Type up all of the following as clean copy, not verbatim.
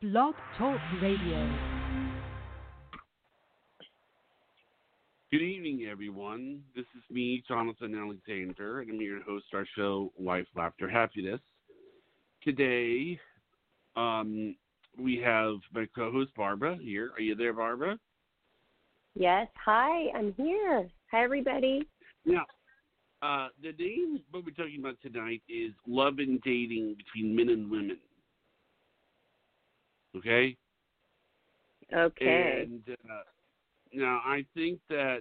Blog Talk Radio. Good evening, everyone. This is me, Jonathan Alexander, and I'm here to host our show, Life, Laughter, Happiness. Today, we have my co-host, Barbara, here. Are you there, Barbara? Yes. Hi, I'm here. Hi, everybody. Now, the name what we're talking about tonight is Love and Dating Between Men and Women. Okay? Okay. And now I think that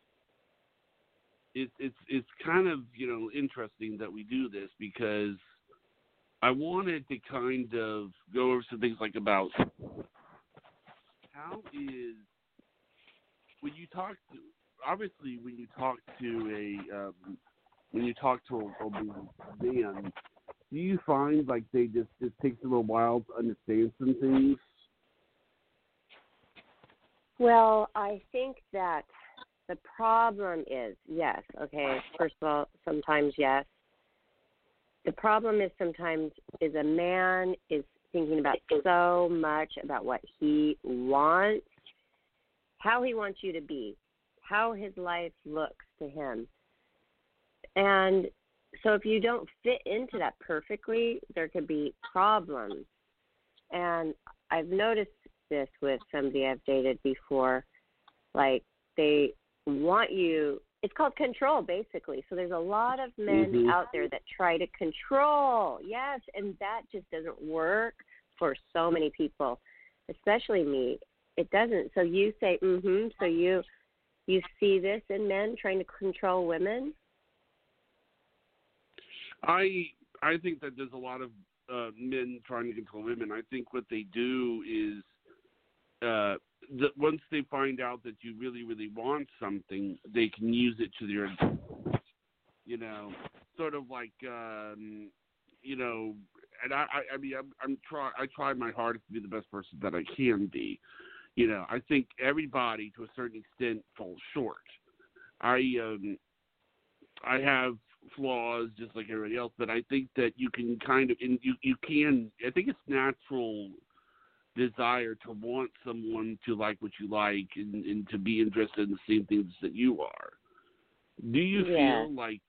it's kind of, interesting that we do this because I wanted to kind of go over some things like about how is when you talk to obviously when you talk to a man, do you find like they just it takes a little while to understand some things? Well, I think that the problem is, yes, okay, first of all, sometimes yes. The problem is sometimes is a man is thinking about so much about what he wants, how he wants you to be, how his life looks to him. And so if you don't fit into that perfectly, there could be problems. And I've noticed this with somebody I've dated before, like they want you, it's called control basically. So there's a lot of men out there that try to control, yes, and that just doesn't work for so many people, especially me. It doesn't. So you say, so you see this in men trying to control women? I think that there's a lot of men trying to control women. I think what they do is that once they find out that you really, really want something, they can use it to their advantage. Sort of like, and I try my hardest to be the best person that I can be. I think everybody to a certain extent falls short. I have flaws just like everybody else, but I think that you can kind of, and you can, I think it's natural desire to want someone to like what you like and to be interested in the same things that you are. Do you feel like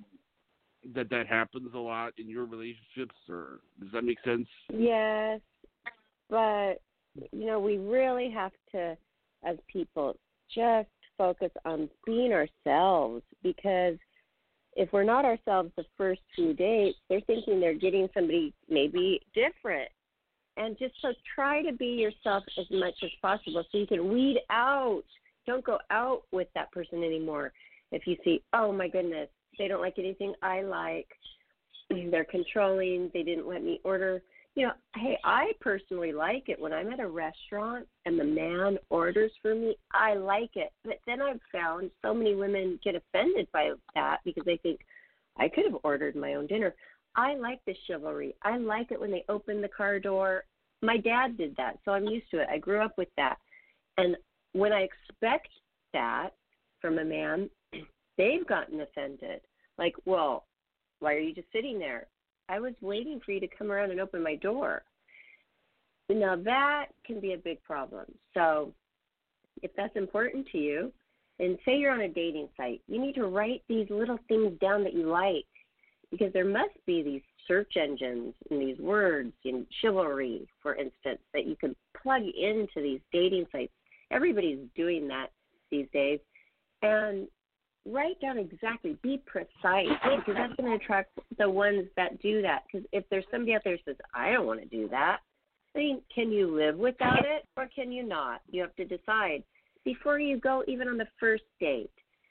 that happens a lot in your relationships, or does that make sense? Yes, but, we really have to, as people, just focus on being ourselves, because if we're not ourselves the first few dates, they're thinking they're getting somebody maybe different. And just so try to be yourself as much as possible so you can weed out. Don't go out with that person anymore. If you see, oh, my goodness, they don't like anything I like, they're controlling, they didn't let me order. Hey, I personally like it when I'm at a restaurant and the man orders for me. I like it. But then I've found so many women get offended by that because they think I could have ordered my own dinner. I like the chivalry. I like it when they open the car door. My dad did that, so I'm used to it. I grew up with that. And when I expect that from a man, they've gotten offended. Like, well, why are you just sitting there? I was waiting for you to come around and open my door. Now, that can be a big problem. So if that's important to you, and say you're on a dating site, you need to write these little things down that you like, because there must be these search engines and these words in chivalry, for instance, that you can plug into these dating sites. Everybody's doing that these days. And write down exactly, be precise, because that's going to attract the ones that do that. Because if there's somebody out there who says, I don't want to do that, I mean, can you live without it or can you not? You have to decide before you go even on the first date.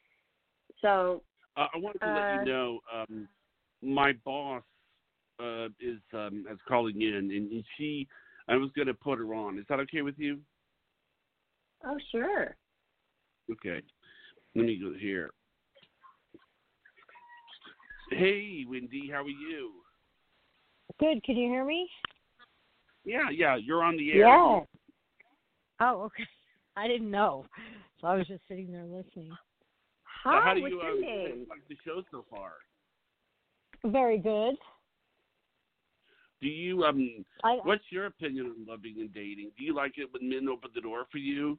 So I wanted to let you know, my boss is calling in, and I was going to put her on. Is that okay with you? Oh, sure. Okay. Let me go here. Hey, Wendy, how are you? Good. Can you hear me? Yeah, you're on the air. Yeah. Oh, okay. I didn't know, so I was just sitting there listening. Hi, how do what's you your name? like the show so far? Very good. Do you I what's your opinion on loving and dating? Do you like it when men open the door for you?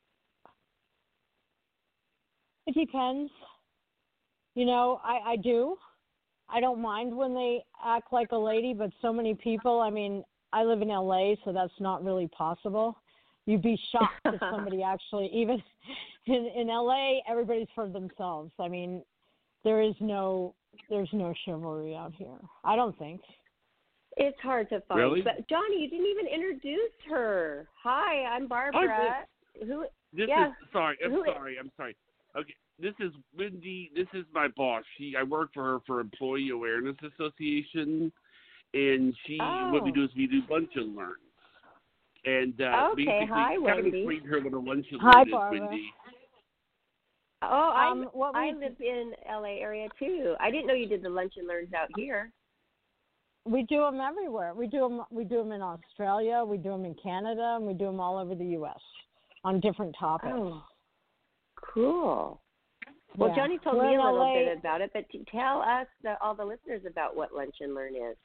It depends. You know, I do. I don't mind when they act like a lady, but so many people, I mean, I live in LA, so that's not really possible. You'd be shocked if somebody actually, even in LA, everybody's for themselves. I mean, there's no chivalry out here. I don't think. It's hard to find. Really? But Johnny, you didn't even introduce her. Hi, I'm Barbara. Who? This Yeah. is sorry. I'm Who- sorry. Okay, this is Wendy. This is my boss. I work for her for Employee Awareness Association, and what we do is we do lunch and learns. And Okay, basically, hi, kind Wendy. of explain to her what a lunch and Hi, learn is, Barbara. Wendy. Oh, I we- live in LA area too. I didn't know you did the lunch and learns out here. We do them everywhere. We do them in Australia. We do them in Canada, and we do them all over the U.S. on different topics. Oh, cool. Well, Yeah. Johnny told We're me in a little LA. bit about it, but tell us, all the listeners, about what Lunch and Learn is.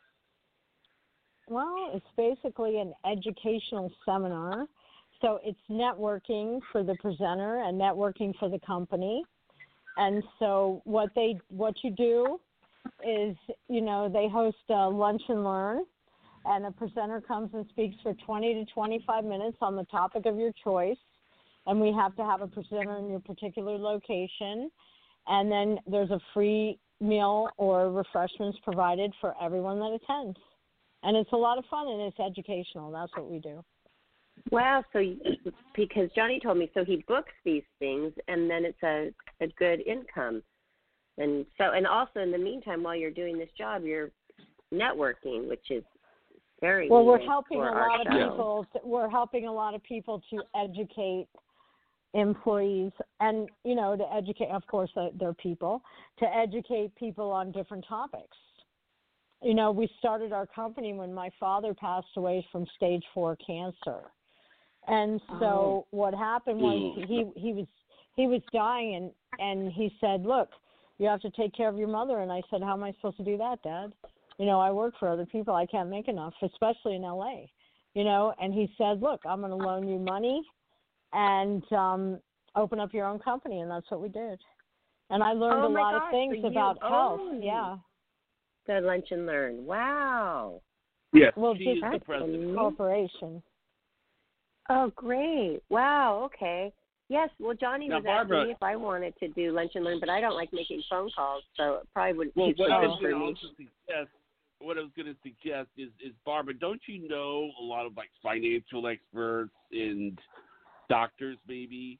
Well, it's basically an educational seminar. So it's networking for the presenter and networking for the company. And so what you do is, you know, they host a lunch and learn, and a presenter comes and speaks for 20 to 25 minutes on the topic of your choice. And we have to have a presenter in your particular location. And then there's a free meal or refreshments provided for everyone that attends. And it's a lot of fun, and it's educational. That's what we do. Wow, so because Johnny told me, so he books these things, and then it's a good income. And also in the meantime, while you're doing this job, you're networking, which is very Well, we're needed helping for a our lot of show. people. We're helping a lot of people to educate employees, and you know, to educate. Of course, they're people to educate people on different topics. You know, we started our company when my father passed away from stage 4 cancer, and so what happened was he was dying, and he said, "Look, you have to take care of your mother." And I said, "How am I supposed to do that, Dad? You know, I work for other people. I can't make enough, especially in LA. You know." And he said, "Look, I'm going to loan you money and open up your own company." And that's what we did. And I learned a lot of things about health. Yeah. The Lunch and Learn. Wow. Yes, Well, she just is the president. corporation. Oh, great. Wow, okay. Yes, well, Johnny Now, was Barbara, asking me if I wanted to do Lunch and Learn, but I don't like making phone calls, so it probably wouldn't Well, be what I fun was for going to me. also suggest, what I was going to suggest is Barbara, don't you know a lot of like financial experts and doctors, maybe?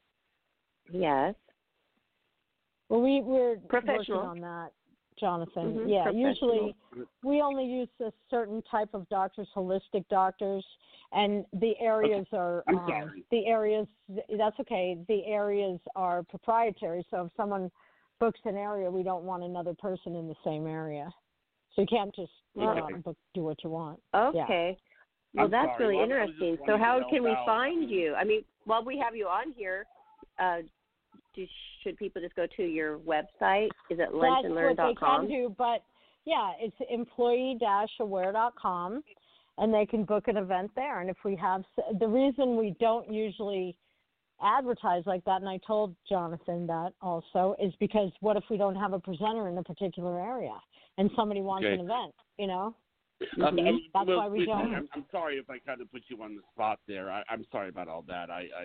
Yes. Well, we're working Professional. on that, Jonathan. Mhm, Yeah, professional. usually we only use a certain type of doctors, holistic doctors, and the areas are I'm sorry. the areas. That's okay. The areas are proprietary. So if someone books an area, we don't want another person in the same area. So you can't just go out and do what you want. Okay. Well, I'm that's sorry. really Well, I was just interesting. So wanting to how help can we out. find you? I mean, while we have you on here, should people just go to your website? Is it That's what they lunchandlearn.com? can do, but yeah, it's employee-aware.com, and they can book an event there. And if we have, the reason we don't usually advertise like that, and I told Jonathan that also, is because what if we don't have a presenter in a particular area and somebody wants an event, you know? That's why we don't. I'm sorry if I kind of put you on the spot there. I'm sorry about all that.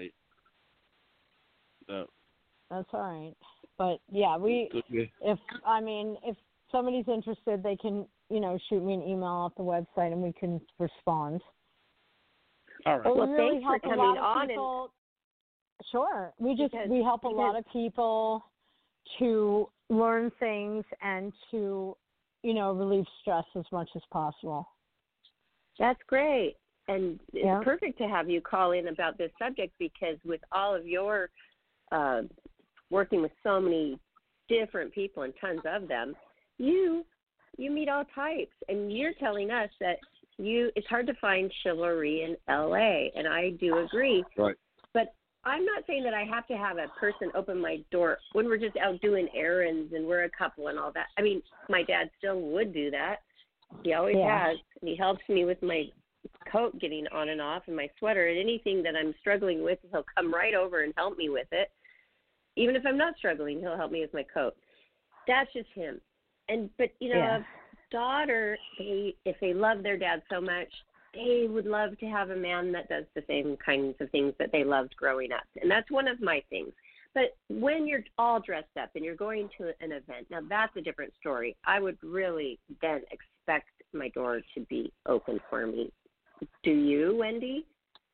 That's all right. But yeah, if somebody's interested, they can, you know, shoot me an email off the website and we can respond. All right. But Well, we really thanks for help a coming lot of on people. Sure. We help a because- lot of people to learn things and to, you know, relieve stress as much as possible. That's great. And it's Yeah. perfect to have you call in about this subject because with all of your working with so many different people and tons of them, you meet all types. And you're telling us that it's hard to find chivalry in LA, and I do agree. Right. But I'm not saying that I have to have a person open my door when we're just out doing errands and we're a couple and all that. I mean, my dad still would do that, He always Yeah. has. And he helps me with my coat getting on and off and my sweater and anything that I'm struggling with, he'll come right over and help me with it. Even if I'm not struggling, he'll help me with my coat. That's just him. But Yeah. a daughter, if they love their dad so much, they would love to have a man that does the same kinds of things that they loved growing up. And that's one of my things. But when you're all dressed up and you're going to an event, now that's a different story. I would really then expect my door to be open for me. Do you, Wendy?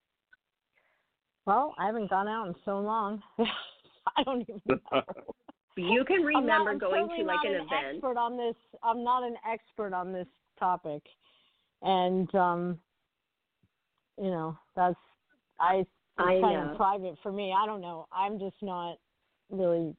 Well, I haven't gone out in so long. I don't even know. You can remember I'm going to certainly like not an event. Expert on this. I'm not an expert on this topic, and that's it's kind know. of private for me. I don't know. I'm just not really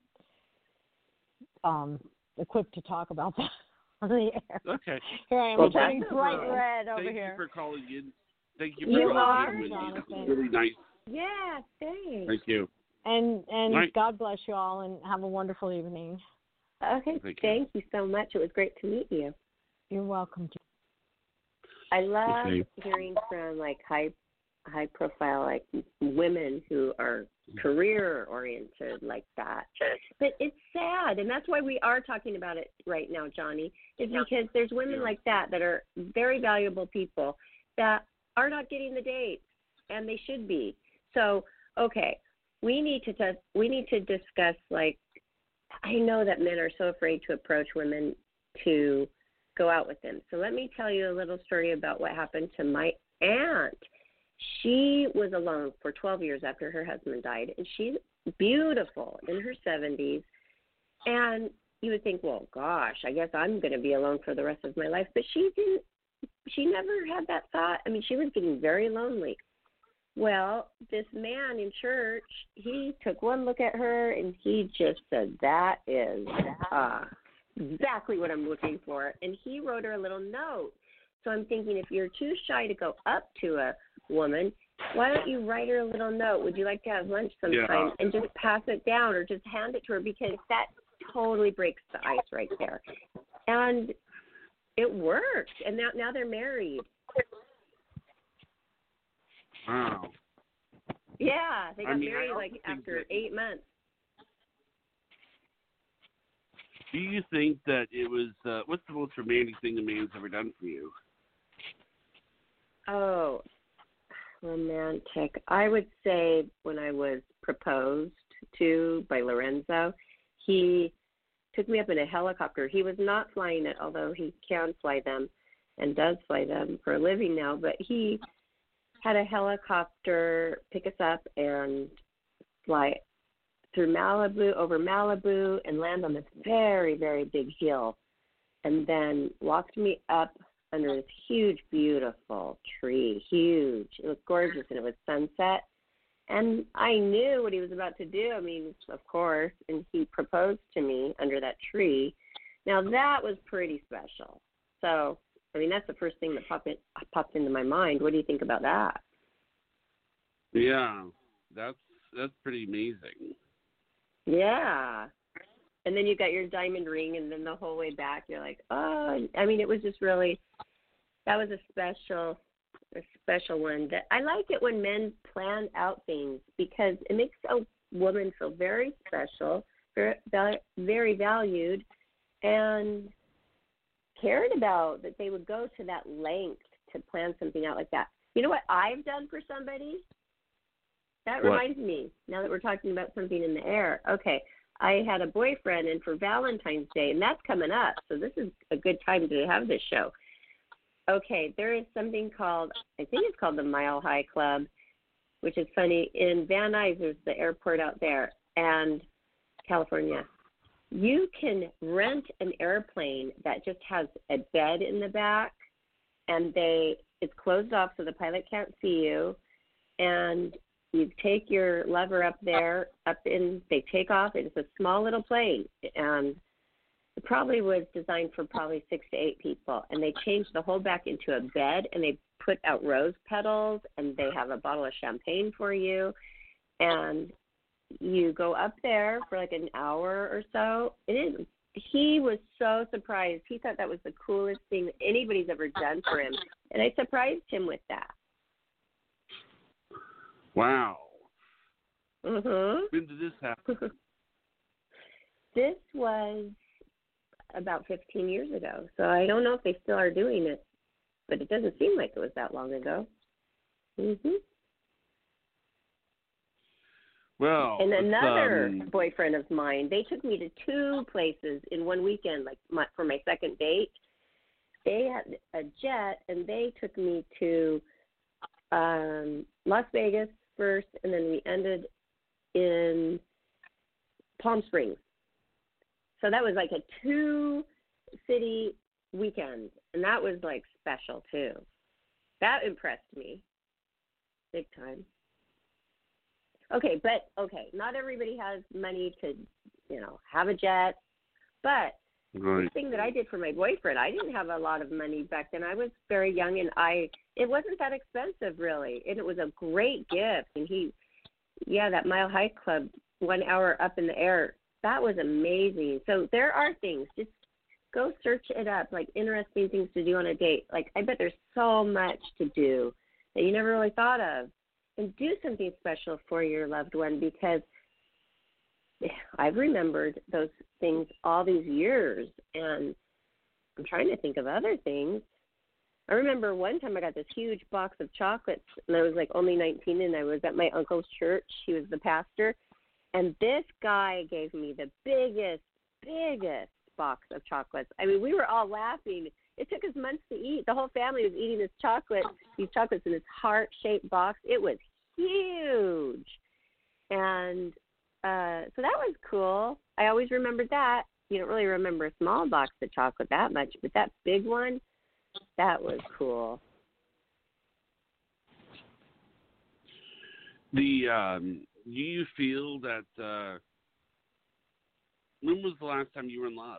equipped to talk about that on the air. Okay. Here I am Well, turning that's bright okay. red over Thank here. you for calling in. Thank you You for are, calling in, Wendy. Jonathan. It's really nice. Yeah, thanks. Thank you. And Right. God bless you all, and have a wonderful evening. Okay, thank you so much. It was great to meet you. You're welcome. I love Okay. hearing from like high profile like women who are career oriented like that. But it's sad, and that's why we are talking about it right now, Johnny, is because there's women like that are very valuable people that are not getting the dates, and they should be. So, okay, we need to discuss, like, I know that men are so afraid to approach women to go out with them. So let me tell you a little story about what happened to my aunt. She was alone for 12 years after her husband died, and she's beautiful in her 70s. And you would think, well, gosh, I guess I'm going to be alone for the rest of my life. But she didn't. She never had that thought. I mean, she was getting very lonely. Well, this man in church, he took one look at her, and he just said, that is exactly what I'm looking for. And he wrote her a little note. So I'm thinking, if you're too shy to go up to a woman, why don't you write her a little note? Would you like to have lunch sometime? And just pass it down or just hand it to her, because that totally breaks the ice right there. And it worked. And now they're married. Wow. Yeah, they got I married also like think after that- 8 months. Do you think that it was, what's the most romantic thing a man's ever done for you? Oh, romantic. I would say when I was proposed to by Lorenzo, he took me up in a helicopter. He was not flying it, although he can fly them and does fly them for a living now, but he had a helicopter pick us up and fly through Malibu, over Malibu, and land on this very, very big hill, and then walked me up under this huge, beautiful tree, huge. It was gorgeous, and it was sunset. And I knew what he was about to do. I mean, of course, and he proposed to me under that tree. Now, that was pretty special. So, I mean, that's the first thing that popped into my mind. What do you think about that? Yeah, that's pretty amazing. Yeah. And then you got your diamond ring, and then the whole way back, you're like, oh, I mean, it was just really, that was a special one. That I like it when men plan out things, because it makes a woman feel very special, very valued, and cared about, that they would go to that length to plan something out like that. You know what I've done for somebody? That reminds me, now that we're talking about something in the air. Okay, I had a boyfriend, and for Valentine's Day, and that's coming up, so this is a good time to have this show. Okay, there is something called, I think it's called the Mile High Club, which is funny. In Van Nuys, there's the airport out there, and California. You can rent an airplane that just has a bed in the back, and it's closed off so the pilot can't see you, and you take your lover up there, they take off. It's a small little plane, and it probably was designed for probably 6 to 8 people. And they changed the whole back into a bed, and they put out rose petals, and they have a bottle of champagne for you. And you go up there for like an hour or so. It is he was so surprised. He thought that was the coolest thing that anybody's ever done for him. And I surprised him with that. Wow. Mm-hmm. When did this happen? This was about 15 years ago. So I don't know if they still are doing it, but it doesn't seem like it was that long ago. Mhm. Well, and another boyfriend of mine, they took me to 2 places in one weekend, like for my second date. They had a jet, and they took me to Las Vegas first, and then we ended in Palm Springs. So that was like a 2-city weekend, and that was like special too. That impressed me big time. Okay, not everybody has money to, have a jet. But right. The thing that I did for my boyfriend, I didn't have a lot of money back then. I was very young, and it wasn't that expensive really, and it was a great gift. And that Mile High Club, 1 hour up in the air, that was amazing. So there are things. Just go search it up, like interesting things to do on a date. Like I bet there's so much to do that you never really thought of. And do something special for your loved one, because I've remembered those things all these years, and I'm trying to think of other things. I remember one time I got this huge box of chocolates, and I was like only 19, and I was at my uncle's church. He was the pastor, and this guy gave me the biggest box of chocolates. I mean, we were all laughing. It took us months to eat. The whole family was eating these chocolates in this heart-shaped box. It was huge. And so that was cool. I always remembered that. You don't really remember a small box of chocolate that much, but that big one, that was cool. Do you feel that when was the last time you were in love?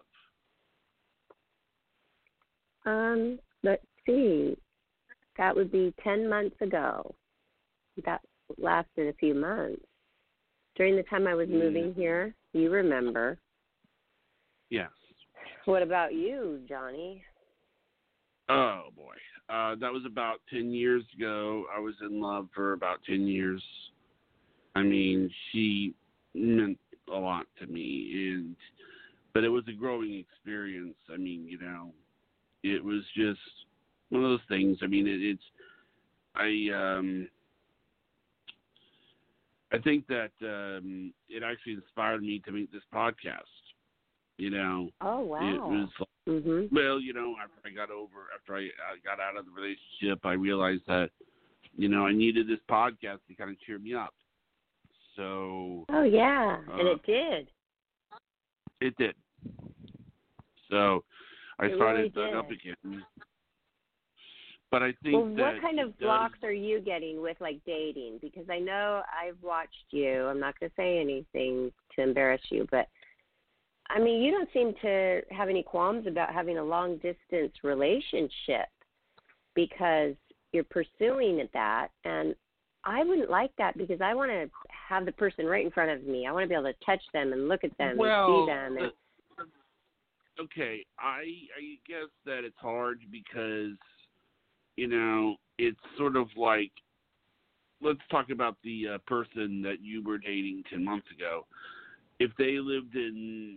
Let's see. That would be 10 months ago. That lasted a few months. During the time I was moving here, you remember. Yes. What about you, Johnny? Oh, boy. That was about 10 years ago. I was in love for about 10 years. I mean, she meant a lot to me, but it was a growing experience. I mean, it was just one of those things. I mean, I think that it actually inspired me to make this podcast. Oh, wow. It was well, after I got out of the relationship, I realized that I needed this podcast to kind of cheer me up. So. Oh yeah, and it did. It did. So I started really up again. But I think what kind of blocks are you getting with like dating? Because I know I've watched you. I'm not going to say anything to embarrass you, but I mean, you don't seem to have any qualms about having a long distance relationship because you're pursuing that. And I wouldn't like that because I want to have the person right in front of me. I want to be able to touch them and look at them and see them. Okay, I guess that it's hard because, it's sort of like, let's talk about the person that you were dating 10 months ago. If they lived in,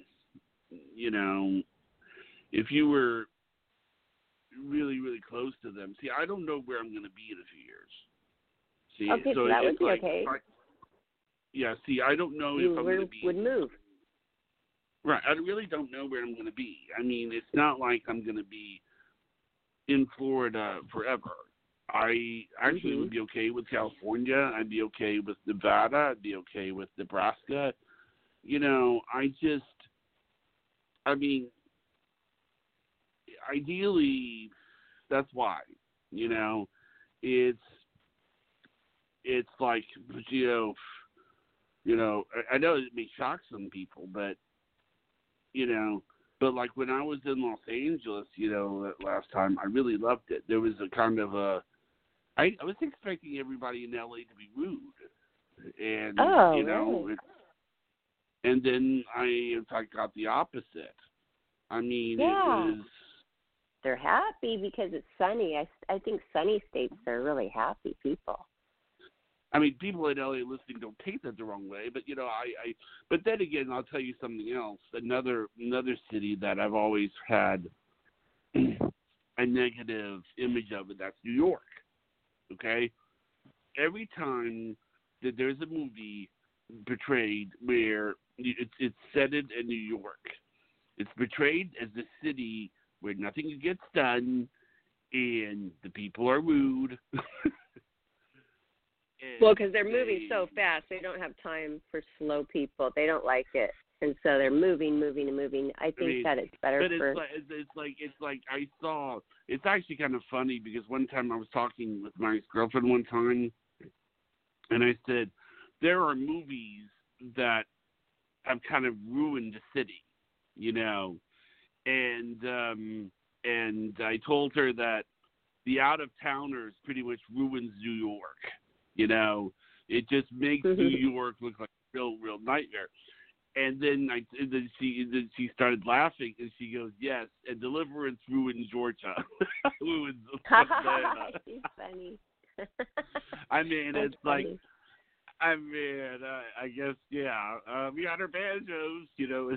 if you were really, really close to them. See, I don't know where I'm going to be in a few years. See, okay, so that would be like, okay. See, I don't know if I'm going to be. Would move. Right, I really don't know where I'm going to be. I mean, it's not like I'm going to be in Florida forever. I actually would be okay with California. I'd be okay with Nevada. I'd be okay with Nebraska. Ideally, that's why. It's like, I know it may shock some people, but but like when I was in Los Angeles, last time, I really loved it. There was a kind of I was expecting everybody in LA to be rude, and really? and then I in fact got the opposite. I mean, Yeah. it was. They're happy because it's sunny. I think sunny states are really happy people. I mean, people in LA listening don't take that the wrong way, but but then again, I'll tell you something else. Another city that I've always had a negative image of it. That's New York. Okay, every time that there's a movie portrayed where it's set in New York, it's portrayed as the city where nothing gets done and the people are rude. Well, because they're moving so fast, they don't have time for slow people. They don't like it, and so they're moving. I think that it's better but for. It's like I saw. It's actually kind of funny because one time I was talking with my ex-girlfriend one time, and I said there are movies that have kind of ruined the city, and I told her that the Out-of-Towners pretty much ruins New York. It just makes New York look like a real nightmare. And then she started laughing, and she goes, "Yes, and Deliverance ruined Georgia." Ruins Atlanta. She's funny. I mean, That's it's funny. like, I guess, yeah. We got our banjos,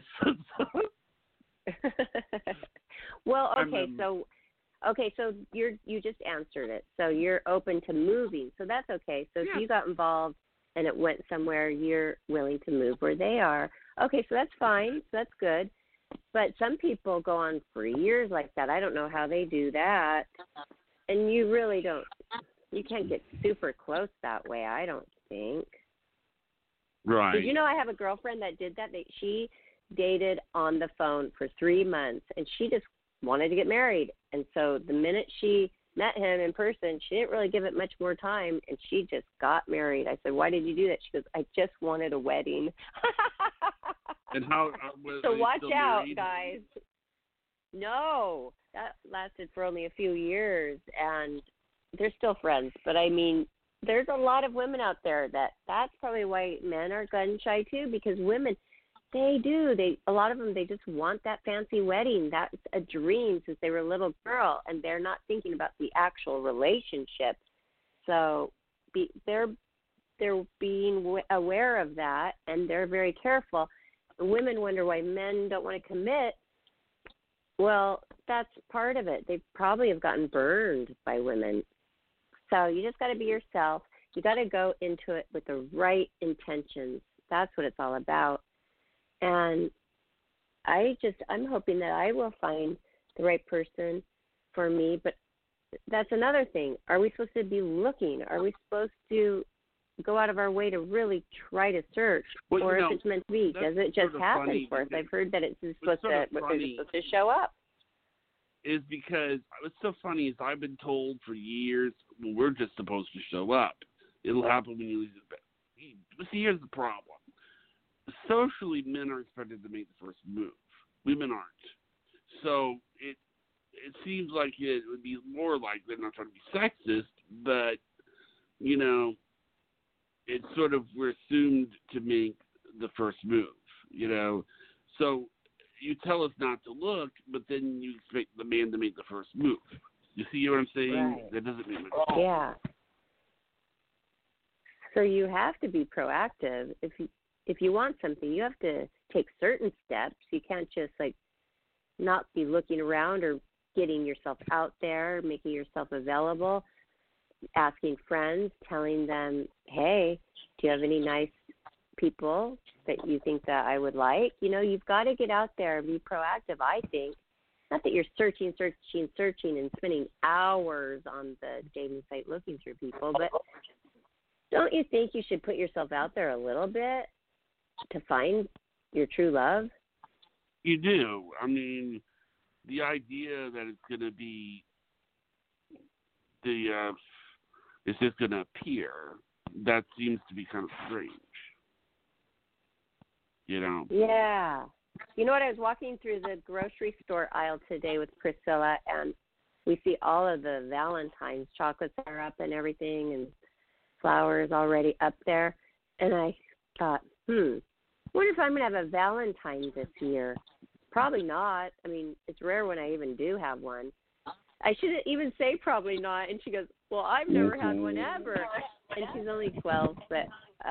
Well, okay, so you just answered it. So you're open to moving, so that's okay. So if you got involved and it went somewhere, you're willing to move where they are. Okay, so that's fine. So that's good. But some people go on for years like that. I don't know how they do that. And you really don't. You can't get super close that way, I don't think. Right. Did you know I have a girlfriend that did that? She dated on the phone for 3 months, and she just wanted to get married. And so the minute she met him in person, she didn't really give it much more time, and she just got married. I said, "Why did you do that?" She goes, "I just wanted a wedding." And how? So watch out, guys. No, that lasted for only a few years, and they're still friends. But I mean, there's a lot of women out there that's probably why men are gun shy too, because women, a lot of them, they just want that fancy wedding. That's a dream since they were a little girl, and they're not thinking about the actual relationship. So they're being aware of that, and they're very careful. Women wonder why men don't want to commit. Well, that's part of it. They probably have gotten burned by women. So you just got to be yourself. You got to go into it with the right intentions. That's what it's all about. And I'm hoping that I will find the right person for me. But that's another thing. Are we supposed to be looking? Are we supposed to go out of our way to really try to search? Well, or if it's meant to be, does it just happen for us? I've heard that it's supposed to show up. Is because what's so funny is I've been told for years, well, we're just supposed to show up. It'll happen when you lose it. But see, here's the problem. Socially, men are expected to make the first move. Women aren't. So it seems like it would be more likely, I'm not trying to be sexist, but, it's sort of, we're assumed to make the first move, So you tell us not to look, but then you expect the man to make the first move. You see what I'm saying? Right. That doesn't make much sense. Yeah. So you have to be proactive. If you want something, you have to take certain steps. You can't just not be looking around or getting yourself out there, making yourself available, asking friends, telling them, "Hey, do you have any nice people that you think that I would like?" You've got to get out there and be proactive, I think. Not that you're searching and spending hours on the dating site looking through people, but don't you think you should put yourself out there a little bit to find your true love? You do. I mean, the idea that it's going to be it's just going to appear, that seems to be kind of strange. Yeah. You know what? I was walking through the grocery store aisle today with Priscilla, and we see all of the Valentine's chocolates are up and everything, and flowers already up there. And I thought, wonder if I'm going to have a Valentine this year. Probably not. I mean, it's rare when I even do have one. I shouldn't even say probably not. And she goes, well, I've never had one ever. And she's only 12. But,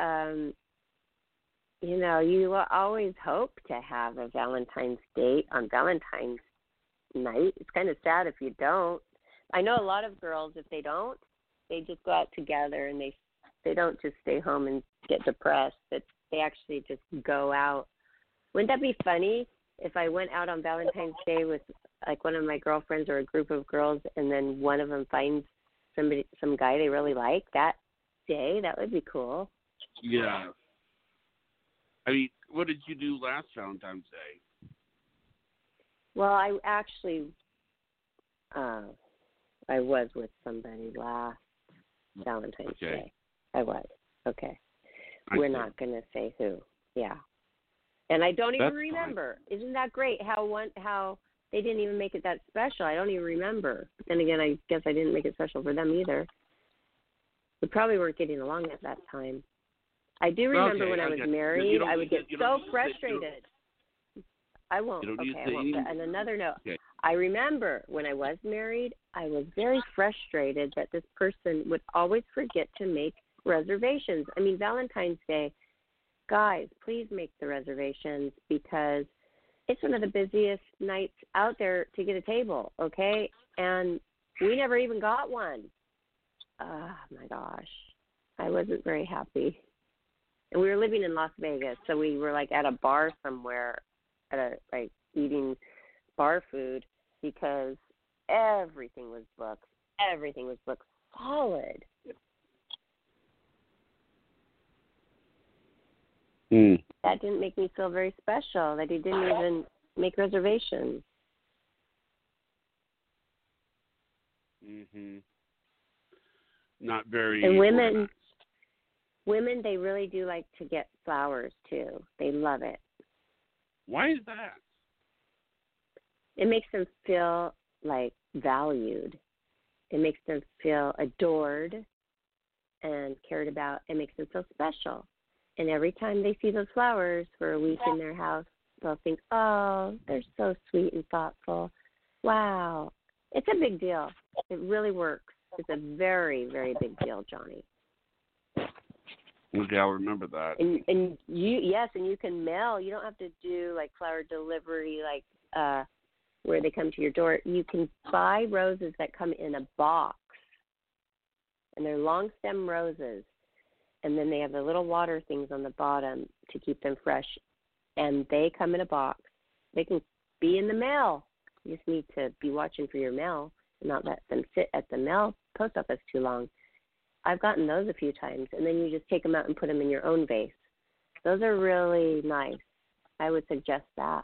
you know, you always hope to have a Valentine's date on Valentine's night. It's kind of sad if you don't. I know a lot of girls, if they don't, they just go out together and they don't just stay home and get depressed. But they actually just go out. Wouldn't that be funny if I went out on Valentine's Day with like one of my girlfriends or a group of girls, and then one of them finds some guy they really like that day? That would be cool. Yeah. I mean, what did you do last Valentine's Day? Well, I actually, I was with somebody last Valentine's Day. I was. Okay. We're not going to say who. Yeah. And I don't even remember. Fine. Isn't that great how they didn't even make it that special? I don't even remember. But then again, I guess I didn't make it special for them either. We probably weren't getting along at that time. I do remember when I was married, I would get so frustrated. I won't. Okay, I won't. But on another note, I remember when I was married, I was very frustrated that this person would always forget to make reservations. I mean, Valentine's Day, guys, please make the reservations because it's one of the busiest nights out there to get a table, okay? And we never even got one. Oh, my gosh. I wasn't very happy. And we were living in Las Vegas, so we were, like, at a bar somewhere, eating bar food because everything was booked. Everything was booked solid. That didn't make me feel very special, that he didn't even make reservations. Not very. And women, they really do like to get flowers, too. They love it. Why is that? It makes them feel, like, valued. It makes them feel adored and cared about. It makes them feel special. And every time they see those flowers for a week in their house, they'll think, oh, they're so sweet and thoughtful. Wow. It's a big deal. It really works. It's a very, very big deal, Johnny. Okay, I'll remember that. And you can mail. You don't have to do, like, flower delivery, like, where they come to your door. You can buy roses that come in a box. And they're long stem roses. And then they have the little water things on the bottom to keep them fresh. And they come in a box. They can be in the mail. You just need to be watching for your mail and not let them sit at the post office too long. I've gotten those a few times. And then you just take them out and put them in your own vase. Those are really nice. I would suggest that.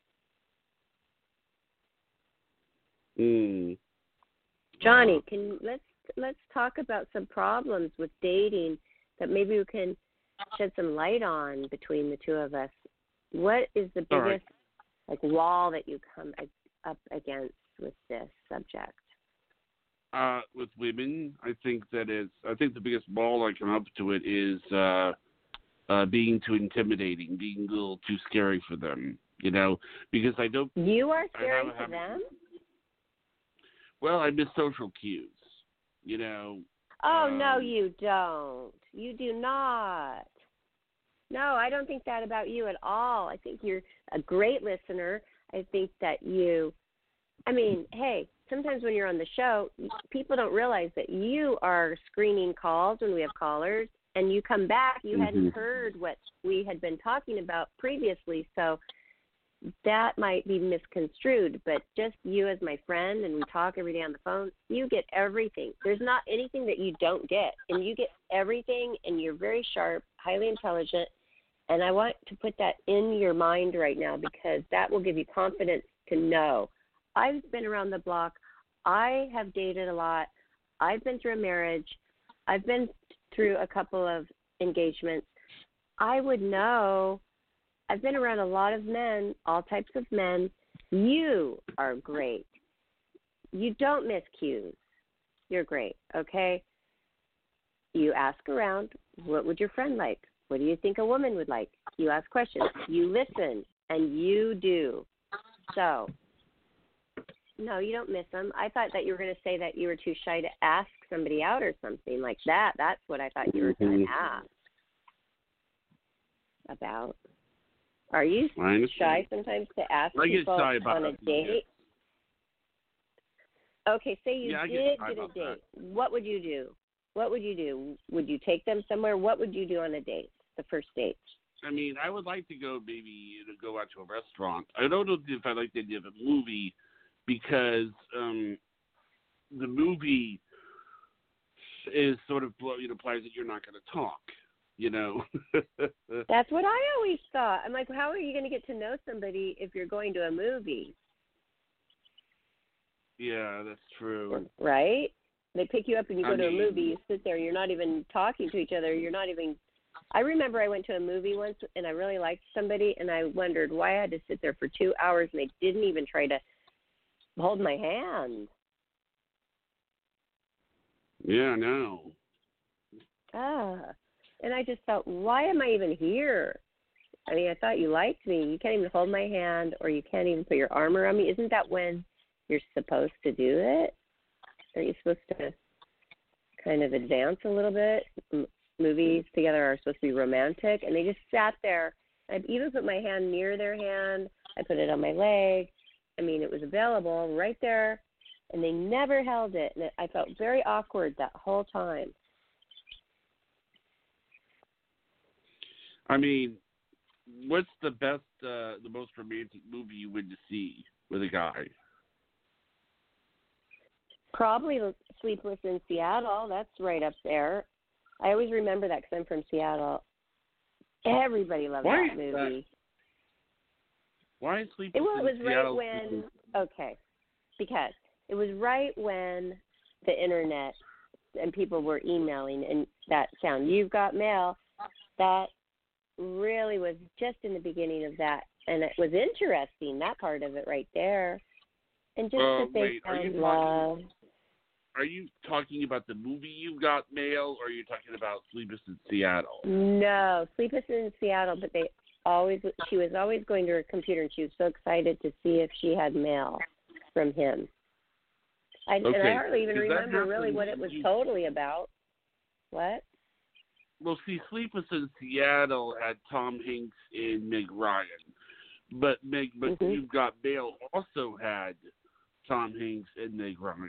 Johnny, let's talk about some problems with dating that maybe we can shed some light on between the two of us. What is the biggest wall that you come up against with this subject? With women, I think the biggest wall I come up to it is being too intimidating, being a little too scary for them. You know, because I don't. You are scary for them? Well, I miss social cues. You know. Oh, no, you don't. You do not. No, I don't think that about you at all. I think you're a great listener. I think that hey, sometimes when you're on the show, people don't realize that you are screening calls when we have callers, and you come back, you hadn't heard what we had been talking about previously, so that might be misconstrued, but just you as my friend, and we talk every day on the phone, you get everything. There's not anything that you don't get, and you get everything, and you're very sharp, highly intelligent, and I want to put that in your mind right now because that will give you confidence to know. I've been around the block. I have dated a lot. I've been through a marriage. I've been through a couple of engagements. I would know. I've been around a lot of men, all types of men. You are great. You don't miss cues. You're great, okay? You ask around, what would your friend like? What do you think a woman would like? You ask questions. You listen, and you do. So, no, you don't miss them. I thought that you were going to say that you were too shy to ask somebody out or something like that. That's what I thought you were going to ask about. Are you shy sometimes to ask people on a date? Okay, say you did get a date. What would you do? What would you do? Would you take them somewhere? What would you do on a date, the first date? I mean, I would like to go go out to a restaurant. I don't know if I like the idea of a movie because the movie is sort of implies that you're not going to talk. That's what I always thought. I'm like, how are you going to get to know somebody if you're going to a movie? Yeah, that's true. Right? They pick you up and you go to a movie, you sit there, you're not even talking to each other, you're not even... I remember I went to a movie once and I really liked somebody and I wondered why I had to sit there for 2 hours and they didn't even try to hold my hand. Yeah, I know. And I just thought, why am I even here? I mean, I thought you liked me. You can't even hold my hand or you can't even put your arm around me. Isn't that when you're supposed to do it? Aren't you supposed to kind of advance a little bit? Movies together are supposed to be romantic. And they just sat there. I even put my hand near their hand. I put it on my leg. I mean, it was available right there. And they never held it. And I felt very awkward that whole time. I mean, what's the most romantic movie you went to see with a guy? Probably Sleepless in Seattle. That's right up there. I always remember that because I'm from Seattle. Everybody loved that movie. Why is Sleepless in Seattle? Because it was right when the internet and people were emailing and that sound, you've got mail, that really was just in the beginning of that. And it was interesting, that part of it right there. And just that they found love. Are you talking about the movie You've Got Mail, or are you talking about Sleepless in Seattle? No, Sleepless in Seattle, but she was always going to her computer, and she was so excited to see if she had mail from him. And I hardly even remember really what it was totally about. What? Well, see, Sleepless in Seattle had Tom Hanks and Meg Ryan, but You've Got Mail also had Tom Hanks and Meg Ryan.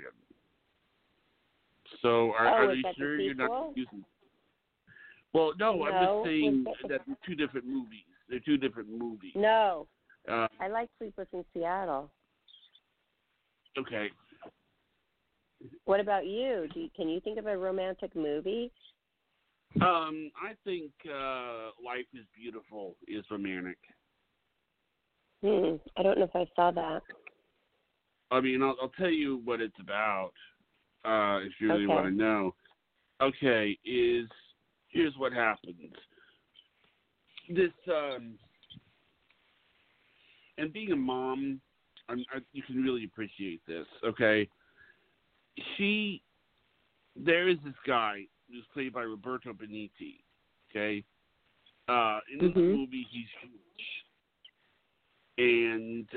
So are you sure you're not using? Well, no, I'm just saying that they're two different movies. They're two different movies. No, I like Sleepless in Seattle. Okay. What about you? Can you think of a romantic movie? I think Life is Beautiful is romantic. I don't know if I saw that. I mean, I'll tell you what it's about. If you really want to know. Okay, here's what happens. This, and being a mom, you can really appreciate this, okay? There is this guy who's played by Roberto Benigni, okay? In this movie, he's huge. And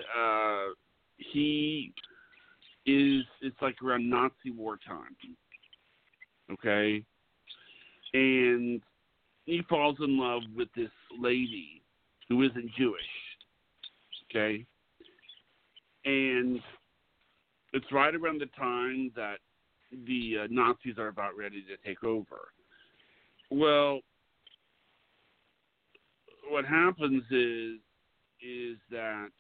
it's like around Nazi wartime, okay? And he falls in love with this lady who isn't Jewish, okay? And it's right around the time that the Nazis are about ready to take over. Well, what happens is that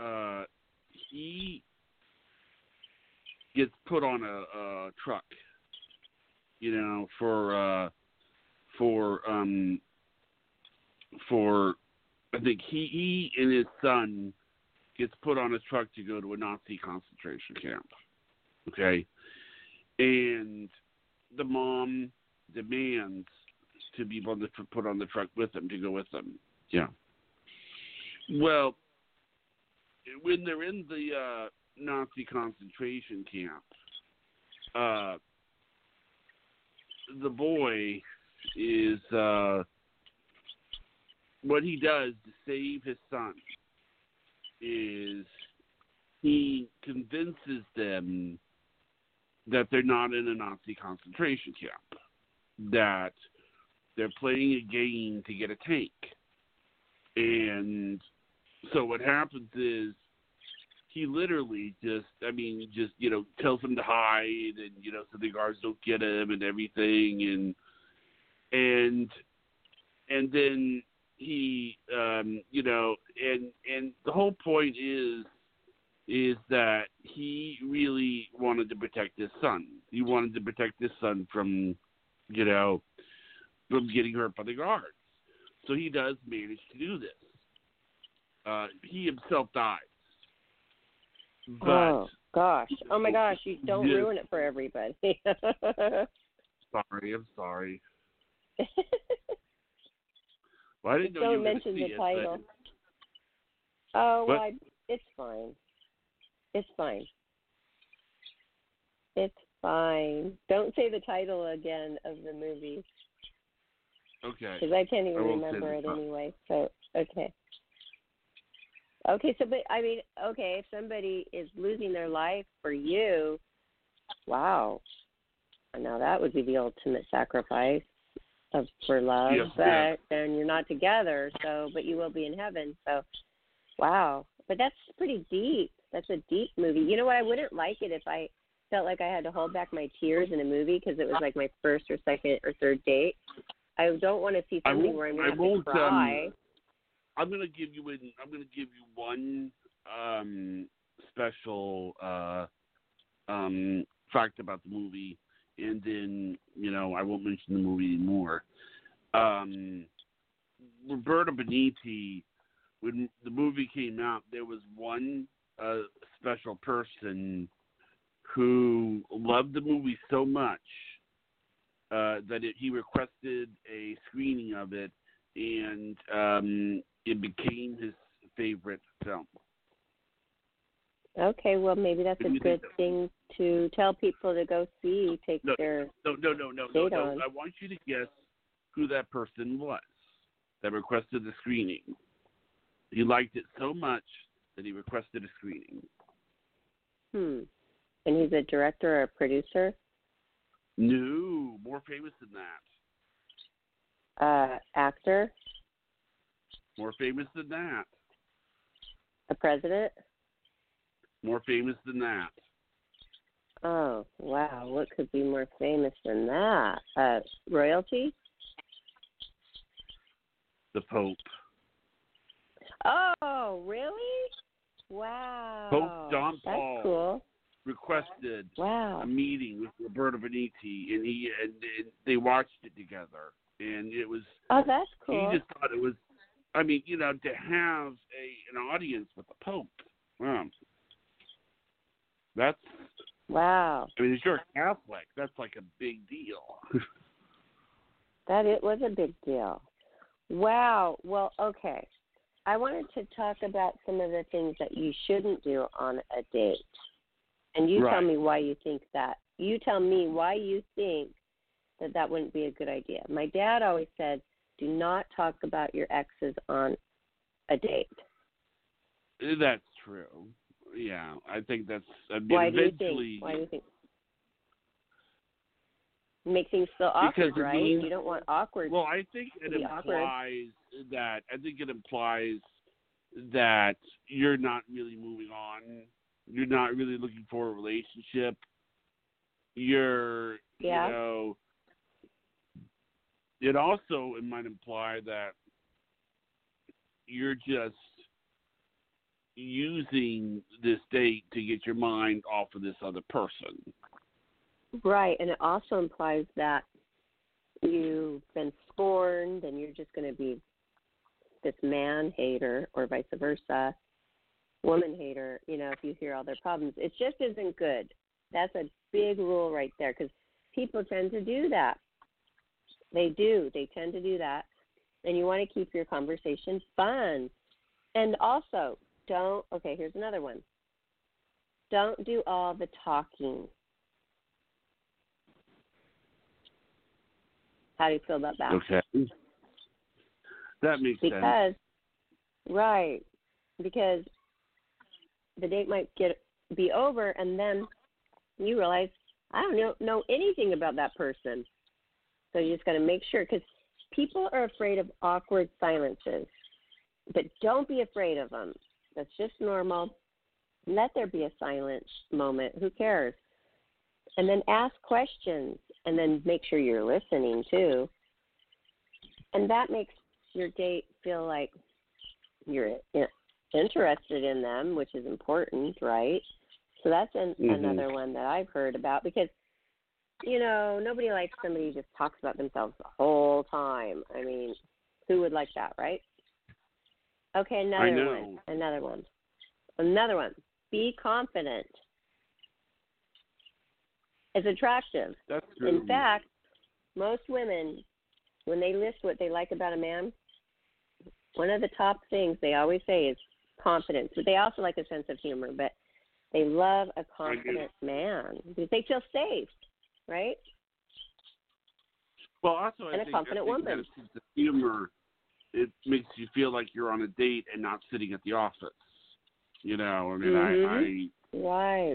he gets put on a truck, for I think he and his son gets put on a truck to go to a Nazi concentration camp. Okay? And the mom demands to be put on the truck with them, to go with them. Yeah. Well, when they're in the Nazi concentration camp, the boy is what he does to save his son is he convinces them that they're not in a Nazi concentration camp, that they're playing a game to get a tank. And so what happens is he literally just tells them to hide, and, so the guards don't get him and everything. And then he, and the whole point is that he really wanted to protect his son. He wanted to protect his son from getting hurt by the guards. So he does manage to do this. He himself dies. But, oh, gosh. Oh, my gosh. You don't ruin it for everybody. I'm sorry. Well, I didn't know don't you were mention the see title. It, oh, well, it's fine. It's fine. It's fine. Don't say the title again of the movie. Okay. Because I can't even remember it anyway. So, okay. Okay, so, but, I mean, okay, if somebody is losing their life for you, wow. Now that would be the ultimate sacrifice for love. Yes, but then you're not together, but you will be in heaven. So, wow. But that's pretty deep. That's a deep movie. You know what? I wouldn't like it if I felt like I had to hold back my tears in a movie because it was like my first or second or third date. I don't want to see something where I'm going to have to cry. I'm going to give you one special fact about the movie, and then I won't mention the movie anymore. Roberta Benigni, when the movie came out, there was one special person who loved the movie so much that he requested a screening of it, and it became his favorite film. Okay, well, maybe that's a good thing to tell people to go see. No. I want you to guess who that person was that requested the screening. He liked it so much that he requested a screening. And he's a director or a producer? No, more famous than that. Actor? More famous than that. A president? More famous than that. Oh, wow. What could be more famous than that? Royalty? The Pope. Oh, really? Wow. Pope John Paul. That's cool. Requested a meeting with Roberta Benigni, and they watched it together, and it was. Oh, that's cool. He just thought it was. I mean, to have an audience with the Pope. Wow. That's. Wow. I mean, if you're a Catholic, that's like a big deal. It was a big deal. Wow. Well, okay. I wanted to talk about some of the things that you shouldn't do on a date. And you tell me why you think that. You tell me why you think that wouldn't be a good idea. My dad always said, do not talk about your exes on a date. That's true. Yeah, I think that's. Why do you think? Make things feel awkward, because, right? You don't want awkward. Well, I think it implies that. I think it implies that you're not really moving on. You're not really looking for a relationship. It also might imply that you're just using this date to get your mind off of this other person. Right, and it also implies that you've been scorned and you're just going to be this man hater or vice versa, woman hater, if you hear all their problems. It just isn't good. That's a big rule right there because people tend to do that. They do. They tend to do that. And you want to keep your conversation fun. And also, here's another one. Don't do all the talking. How do you feel about that? Okay. That makes sense. Right. Because the date might be over, and then you realize I don't know anything about that person. So you just got to make sure, because people are afraid of awkward silences, but don't be afraid of them. That's just normal. Let there be a silent moment. Who cares? And then ask questions, and then make sure you're listening too. And that makes your date feel like you're interested in them, which is important, right? So that's another one that I've heard about, because, nobody likes somebody who just talks about themselves the whole time. I mean, who would like that, right? Okay, another one. Be confident. It's attractive. That's true. In fact, most women, when they list what they like about a man, one of the top things they always say is confidence. But they also like a sense of humor. But they love a confident man because they feel safe, right? Well, also, I and a think, confident woman. That sense of humor, it makes you feel like you're on a date and not sitting at the office. Right.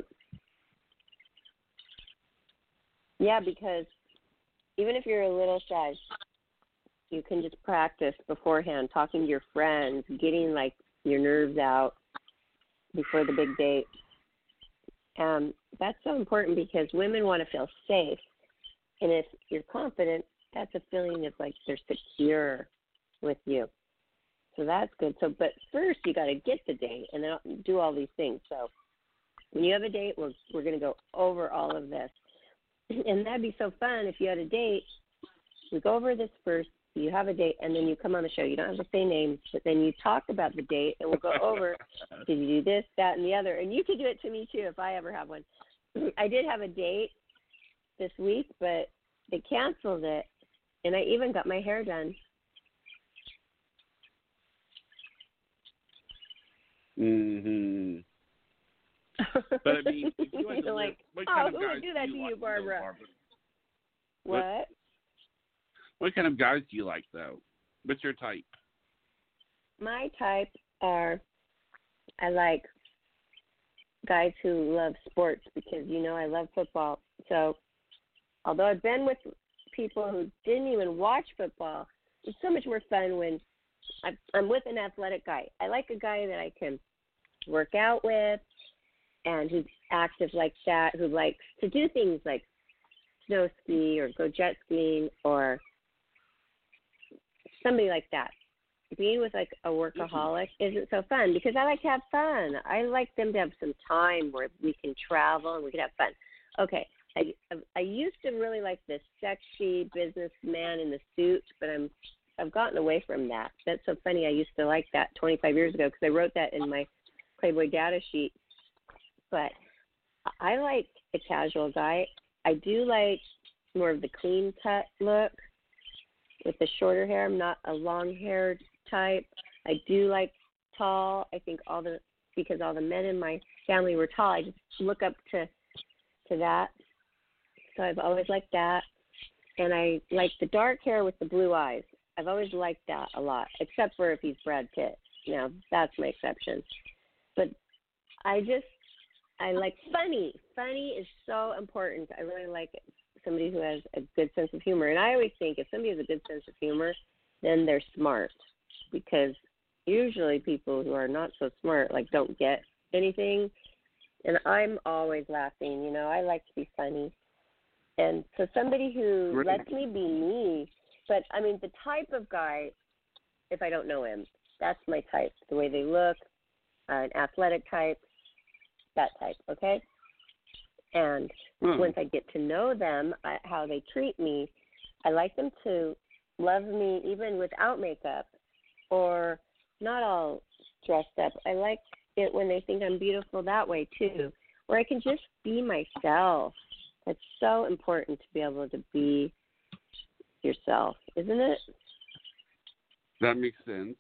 Yeah, because even if you're a little shy, you can just practice beforehand, talking to your friends, getting like your nerves out before the big date. That's so important because women want to feel safe. And if you're confident, that's a feeling of like they're secure with you. So that's good. But first you got to get the date and then do all these things. So when you have a date, we're going to go over all of this. And that'd be so fun if you had a date. We go over this first, you have a date, and then you come on the show. You don't have to say names, but then you talk about the date, and we'll go over, did you do this, that, and the other. And you could do it to me, too, if I ever have one. I did have a date this week, but they canceled it, and I even got my hair done. Mm-hmm. But I mean, if you had to like, what kind of who guys would do that to you, like, Barbara? Though, What? What kind of guys do you like, though? What's your type? My type are, I like guys who love sports because, I love football. So, although I've been with people who didn't even watch football, it's so much more fun when I'm with an athletic guy. I like a guy that I can work out with and who's active like that, who likes to do things like snow ski or go jet skiing or somebody like that. Being with like a workaholic isn't so fun because I like to have fun. I like them to have some time where we can travel and we can have fun. Okay, I used to really like this sexy businessman in the suit, but I've gotten away from that. That's so funny. I used to like that 25 years ago because I wrote that in my Playboy data sheet. But I like a casual guy. I do like more of the clean cut look with the shorter hair. I'm not a long-haired type. I do like tall. I think because all the men in my family were tall, I just look up to that. So I've always liked that. And I like the dark hair with the blue eyes. I've always liked that a lot, except for if he's Brad Pitt. Now, that's my exception. But I like funny. Funny is so important. I really like somebody who has a good sense of humor. And I always think if somebody has a good sense of humor, then they're smart. Because usually people who are not so smart, don't get anything. And I'm always laughing, I like to be funny. And so somebody who lets me be me. But, the type of guy, if I don't know him, that's my type. The way they look, an athletic type, that type, okay? And once I get to know them, how they treat me, I like them to love me even without makeup or not all dressed up. I like it when they think I'm beautiful that way, too, where I can just be myself. It's so important to be able to be yourself, isn't it? That makes sense.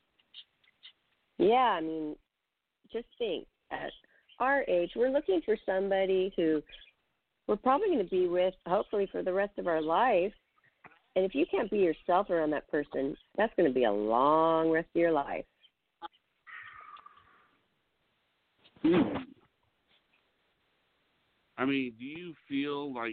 Yeah, just think, at our age, we're looking for somebody who we're probably going to be with, hopefully, for the rest of our life. And if you can't be yourself around that person, that's going to be a long rest of your life. I mean, do you feel like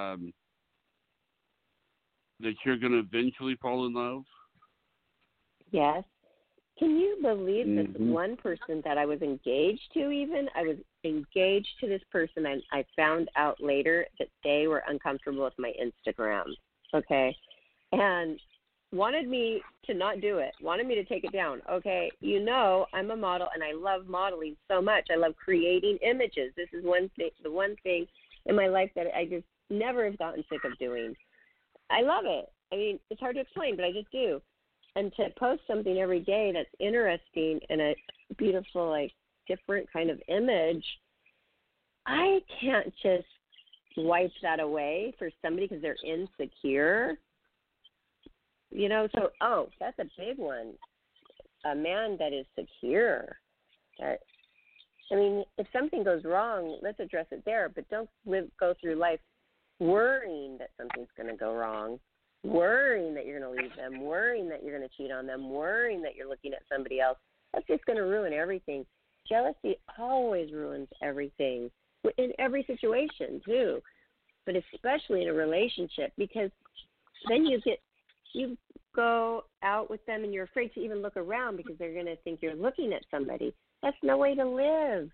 that you're going to eventually fall in love? Yes. Can you believe this Mm-hmm. one person that I was engaged to even? I was engaged to this person, and I found out later that they were uncomfortable with my Instagram, okay? And wanted me to not do it, wanted me to take it down, okay? You know, I'm a model, and I love modeling so much. I love creating images. This is the one thing in my life that I just never have gotten sick of doing. I love it. I mean, it's hard to explain, but I just do. And to post something every day that's interesting and a beautiful, like, different kind of image, I can't just wipe that away for somebody because they're insecure. You know, so, that's a big one. A man that is secure. That, I mean, if something goes wrong, let's address it there, but don't go through life worrying that something's going to go wrong. Worrying that you're going to leave them, worrying that you're going to cheat on them, worrying that you're looking at somebody else. That's just going to ruin everything. Jealousy always ruins everything, in every situation too, but especially in a relationship, because then you go out with them and you're afraid to even look around because they're going to think you're looking at somebody. That's no way to live.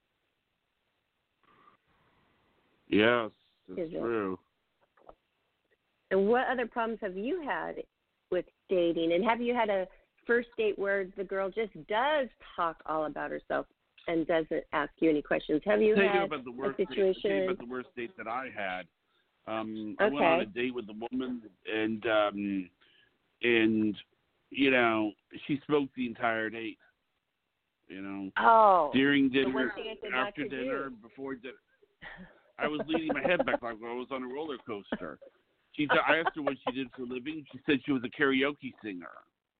Yes, that's true. And what other problems have you had with dating? And have you had a first date where the girl just does talk all about herself and doesn't ask you any questions? Have you had about the worst a situation? Date, tell you about the worst date that I had. I went on a date with a woman, and you know, she spoke the entire date. You know, during dinner, after dinner, before dinner. I was leaning my head back like I was on a roller coaster. I asked her what she did for a living. She said she was a karaoke singer.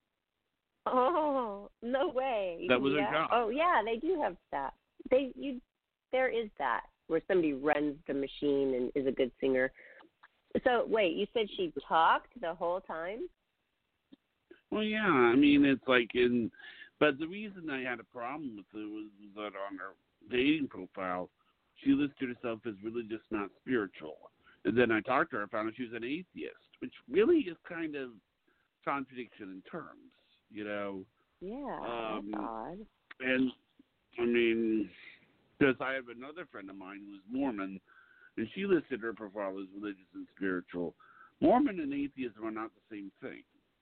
Oh, no way. That was her job. Oh, yeah, they do have that. There is that, where somebody runs the machine and is a good singer. So, wait, you said she talked the whole time? Well, yeah, I mean, it's like but the reason I had a problem with it was that on her dating profile, she listed herself as religious, not spiritual. And then I talked to her, I found out she was an atheist, which really is kind of contradiction in terms, you know. Yeah, that's odd. And, I mean, because I have another friend of mine who is Mormon, and she listed her profile as religious and spiritual. Mormon and atheism are not the same thing.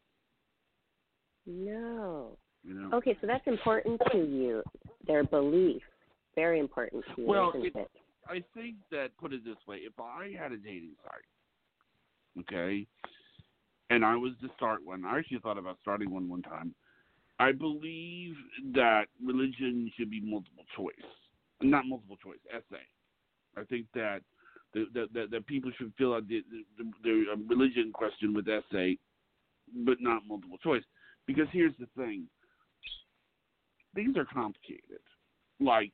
No. You know? Okay, so that's important to you, their belief. Very important to you, isn't it? I think that, put it this way, if I had a dating site, okay, and I was to start one, I actually thought about starting one time, I believe that religion should be multiple choice. Not multiple choice, essay. I think that that people should fill out the religion question with essay, but not multiple choice. Because here's the thing. Things are complicated. Like,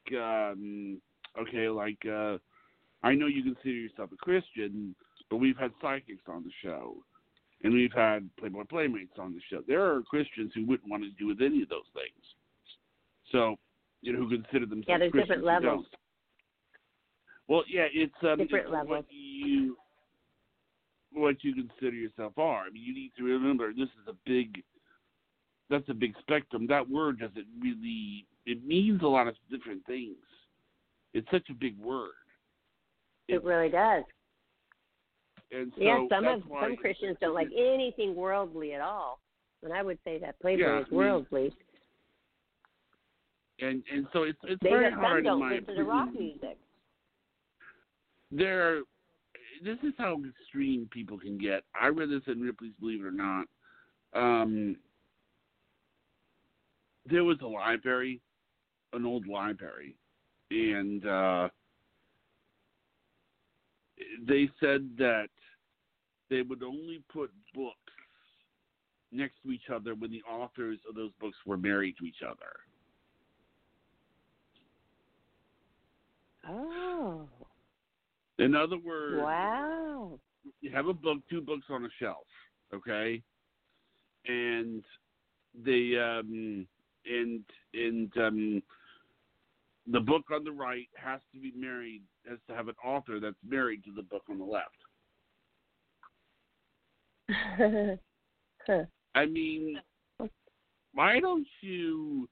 I know you consider yourself a Christian, but we've had psychics on the show, and we've had Playboy Playmates on the show. There are Christians who wouldn't want to do with any of those things. So, you know, who consider themselves there's Christians. Different levels. Well, yeah, it's different levels. What you consider yourself are. I mean, you need to remember that's a big spectrum. That word doesn't really, it means a lot of different things. It's such a big word. It really does. And so some Christians don't like anything worldly at all. And I would say that Playboy is worldly. And so it's very hard in my opinion. Some don't listen to rock music. This is how extreme people can get. I read this in Ripley's Believe It or Not. There was a library, an old library, and they said that they would only put books next to each other when the authors of those books were married to each other. Oh. In other words, wow. You have a book, two books on a shelf, okay? And they the book on the right has to be married, has to have an author that's married to the book on the left. Huh. I mean, why don't you,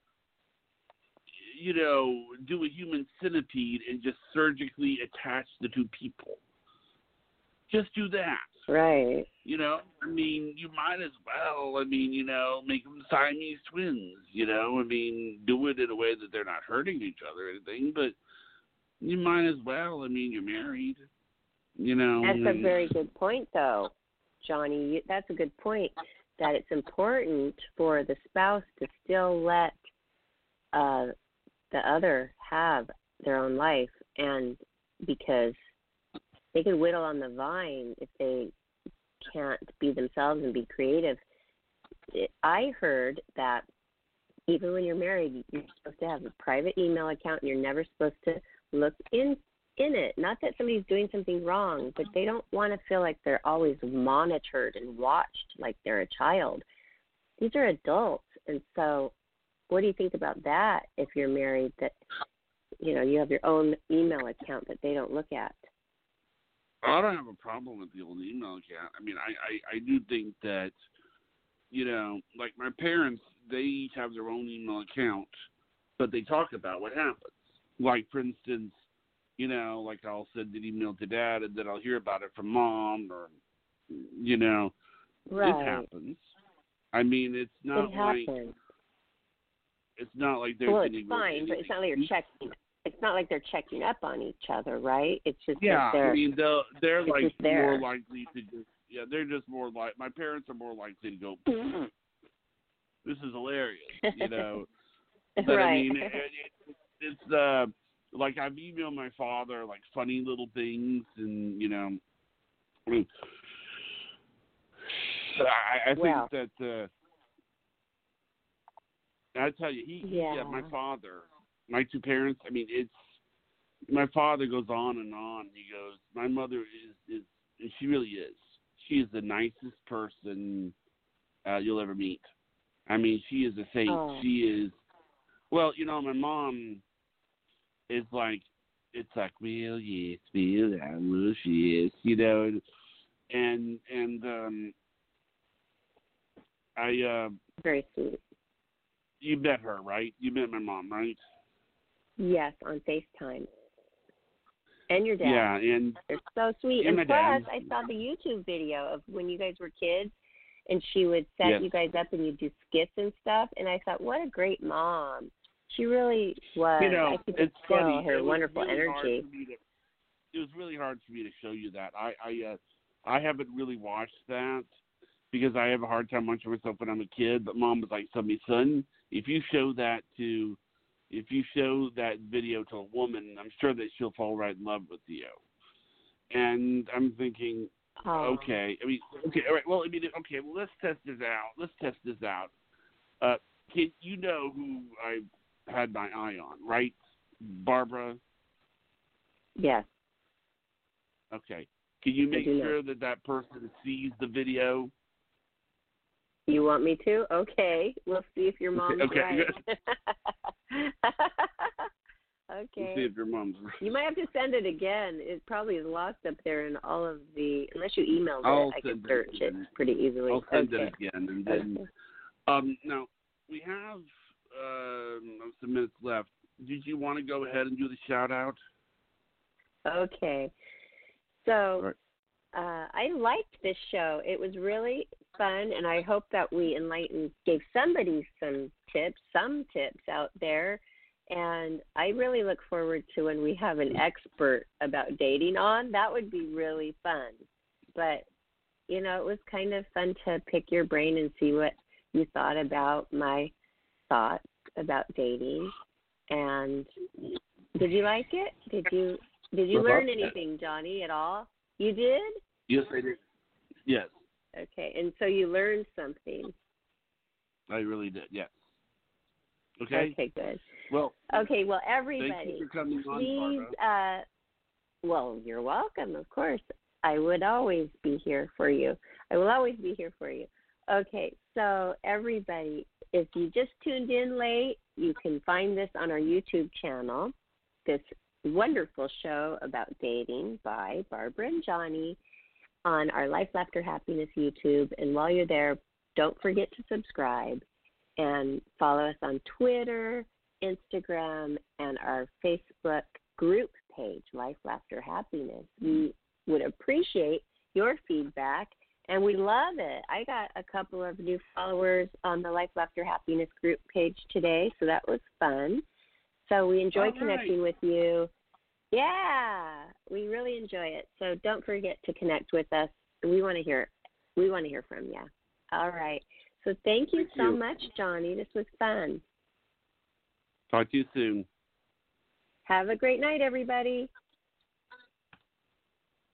do a human centipede and just surgically attach the two people? Just do that. Right. I mean, you might as well, make them Siamese twins, do it in a way that they're not hurting each other or anything, but you might as well. You're married, That's a very good point, though, Johnny. That's a good point, that it's important for the spouse to still let the other have their own life, and because they can whittle on the vine if they can't be themselves and be creative. I heard that even when you're married, you're supposed to have a private email account and you're never supposed to look in it. Not that somebody's doing something wrong, but they don't want to feel like they're always monitored and watched like they're a child. These are adults. And so what do you think about that if you're married, that, you have your own email account that they don't look at? I don't have a problem with the old email account. I do think that, like my parents, they each have their own email account, but they talk about what happens. Like, for instance, like I'll send an email to Dad, and then I'll hear about it from Mom, or, Right. It happens. It's not it's not like they're it's fine, but it's not like you're checking. It's not like they're checking up on each other, right? It's just that they're like there. more likely to just they're just more like, my parents are more likely to go, this is hilarious, But right. It's like I've emailed my father like funny little things, and I think that I tell you, my father, my two parents, my father goes on and on. He goes, my mother is she really is. She is the nicest person you'll ever meet. She is a saint. Oh. She is, well, my mom is like, it's like, well, yes, well, she is, and I, Very sweet. you met her, right? You met my mom, right? Yes, on FaceTime. And your dad. Yeah, and they're so sweet. And And my plus, dad. I saw the YouTube video of when you guys were kids, and she would set you guys up and you'd do skits and stuff. And I thought, what a great mom. She really was. I could it's feel funny. her It was wonderful really energy. It was really hard for me to show you that. I haven't really watched that because I have a hard time watching myself when I'm a kid. But Mom was like, "So, my son, if you show that video to a woman, I'm sure that she'll fall right in love with you." And I'm thinking, okay. All right. Well, well, let's test this out. Kid, you know who I had my eye on, right? Barbara? Yes. Okay. Can you make sure that person sees the video? You want me to? Okay. We'll see if your mom's right. Okay. We'll see if your mom's right. You might have to send it again. It probably is lost up there in all of the, unless you emailed it, I can search it pretty easily. I'll send it again. And then, now, we have some minutes left. Did you want to go ahead and do the shout-out? Okay. So I liked this show. It was really fun, and I hope that we gave somebody some tips out there. And I really look forward to when we have an expert about dating on. That would be really fun. But, it was kind of fun to pick your brain and see what you thought about my thoughts about dating. And did you like it? Did you learn anything, Johnny, at all? You did? Yes, I did. Yes. Okay, and so you learned something. I really did, yes. Okay? Okay, good. Well, everybody, thank you for coming on, please, Barbara. well, you're welcome, of course. I would always be here for you. I will always be here for you. Okay, so everybody, if you just tuned in late, you can find this on our YouTube channel. this wonderful show about dating by Barbara and Johnny on our Life, Laughter, Happiness YouTube. And while you're there, don't forget to subscribe and follow us on Twitter, Instagram, and our Facebook group page, Life, Laughter, Happiness. We would appreciate your feedback, and we love it. I got a couple of new followers on the Life, Laughter, Happiness group page today, so that was fun. So we enjoy connecting with you. Yeah, we really enjoy it. So don't forget to connect with us. We want to hear from you. All right. So thank you so much, Johnny. This was fun. Talk to you soon. Have a great night, everybody.